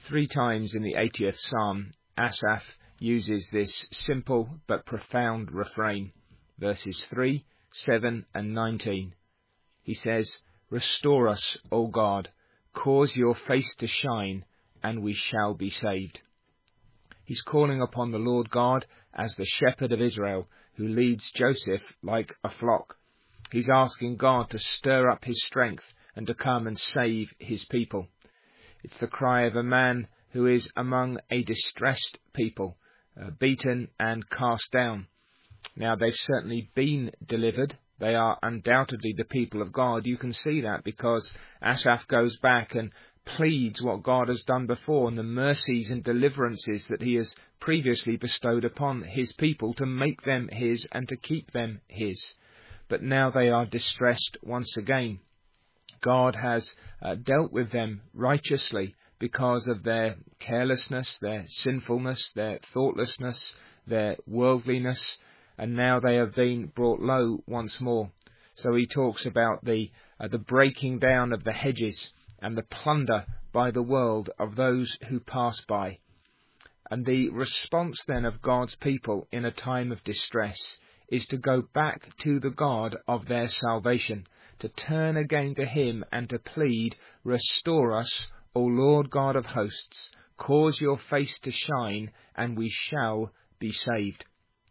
Three times in the 80th Psalm, Asaph uses this simple but profound refrain. Verses 3, 7 and 19. He says, "Restore us, O God, cause your face to shine, and we shall be saved." He's calling upon the Lord God as the shepherd of Israel, who leads Joseph like a flock. He's asking God to stir up his strength and to come and save his people. It's the cry of a man who is among a distressed people, beaten and cast down. Now, they've certainly been delivered. They are undoubtedly the people of God. You can see that because Asaph goes back and pleads what God has done before and the mercies and deliverances that he has previously bestowed upon his people to make them his and to keep them his. But now they are distressed once again. God has dealt with them righteously because of their carelessness, their sinfulness, their thoughtlessness, their worldliness, and now they have been brought low once more. So he talks about the breaking down of the hedges and the plunder by the world of those who pass by. And the response then of God's people in a time of distress is to go back to the God of their salvation, to turn again to him and to plead, "Restore us, O Lord God of hosts, cause your face to shine, and we shall be saved."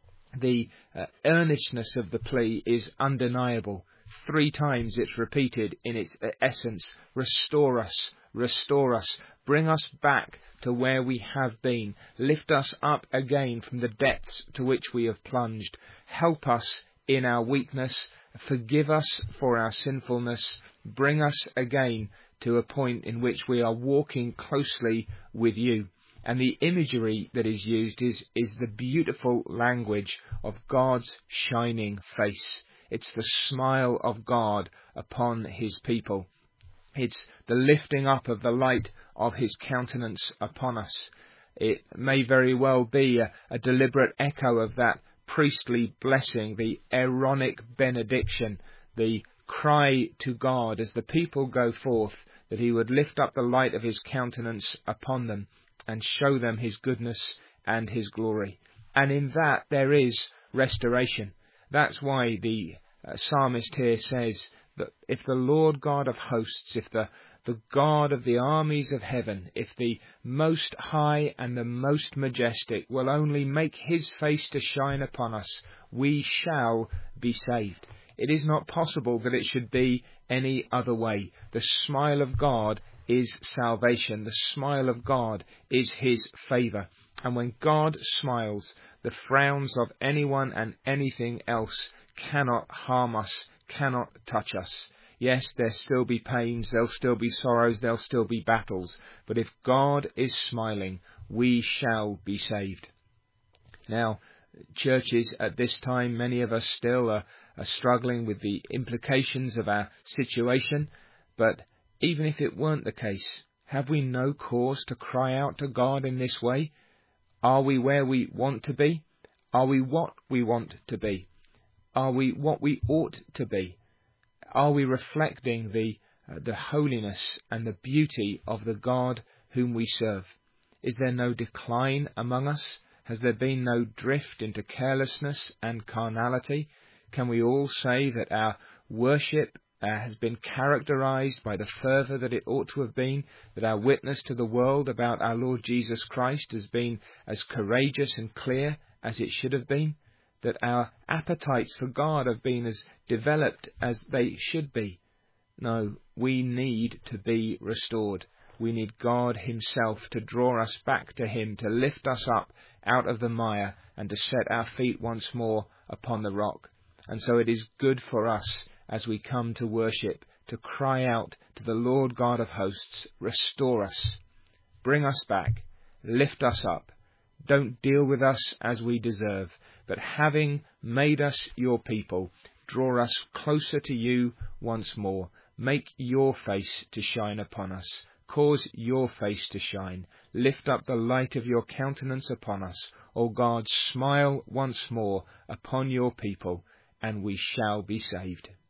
The earnestness of the plea is undeniable. Three times it's repeated in its essence. Restore us, restore us, bring us back to where we have been. Lift us up again from the depths to which we have plunged. Help us in our weakness. Forgive us for our sinfulness. Bring us again to a point in which we are walking closely with you. And the imagery that is used is the beautiful language of God's shining face. It's the smile of God upon his people. It's the lifting up of the light of his countenance upon us. It may very well be a deliberate echo of that priestly blessing, the Aaronic benediction, the cry to God as the people go forth, that he would lift up the light of his countenance upon them and show them his goodness and his glory. And in that there is restoration. That's why the psalmist here says that if the Lord God of hosts, if the God of the armies of heaven, if the Most High and the Most Majestic will only make his face to shine upon us, we shall be saved. It is not possible that it should be any other way. The smile of God is salvation. The smile of God is his favour. And when God smiles, the frowns of anyone and anything else cannot harm us, cannot touch us. Yes, there'll still be pains, there'll still be sorrows, there'll still be battles. But if God is smiling, we shall be saved. Now, churches at this time, many of us still are struggling with the implications of our situation. But even if it weren't the case, have we no cause to cry out to God in this way? Are we where we want to be? Are we what we want to be? Are we what we ought to be? Are we reflecting the holiness and the beauty of the God whom we serve? Is there no decline among us? Has there been no drift into carelessness and carnality? Can we all say that our worship has been characterized by the fervour that it ought to have been, that our witness to the world about our Lord Jesus Christ has been as courageous and clear as it should have been, that our appetites for God have been as developed as they should be? No, we need to be restored. We need God himself to draw us back to him, to lift us up out of the mire and to set our feet once more upon the rock. And so it is good for us as we come to worship to cry out to the Lord God of hosts, restore us, bring us back, lift us up. Don't deal with us as we deserve, but having made us your people, draw us closer to you once more. Make your face to shine upon us. Cause your face to shine. Lift up the light of your countenance upon us. O God, smile once more upon your people, and we shall be saved.